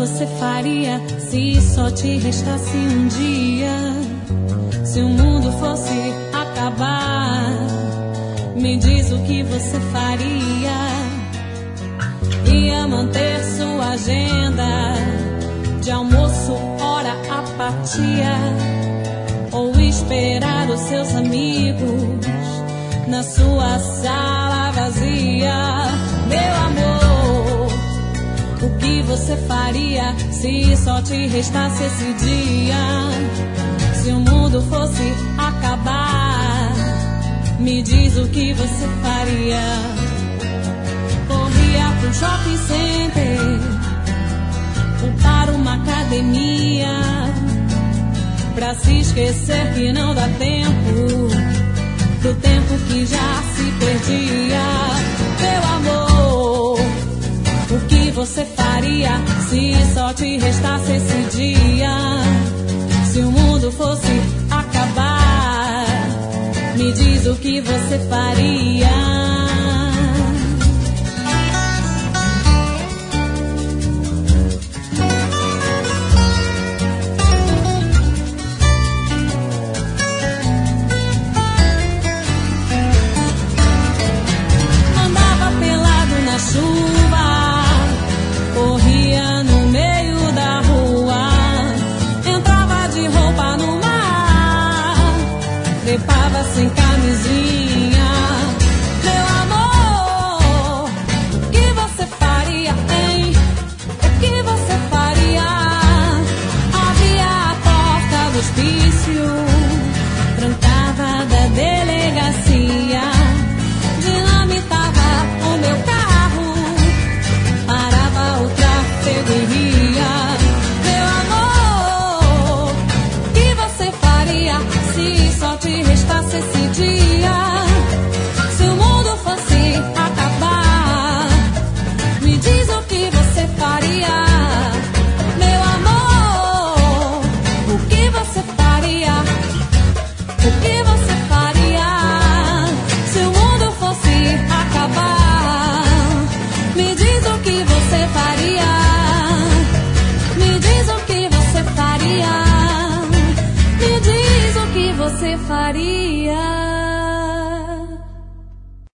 você faria se só te restasse um dia? Se o mundo fosse acabar, me diz o que você faria. Ia manter sua agenda de almoço, hora, apatia, ou esperar os seus amigos na sua sala vazia? Meu amor, o que você faria se só te restasse esse dia? Se o mundo fosse acabar, me diz o que você faria. Corria pro shopping center ou para uma academia, pra se esquecer que não dá tempo pro tempo que já se perdia. Meu amor, o que você faria se só te restasse esse dia? Se o mundo fosse acabar, me diz o que você faria.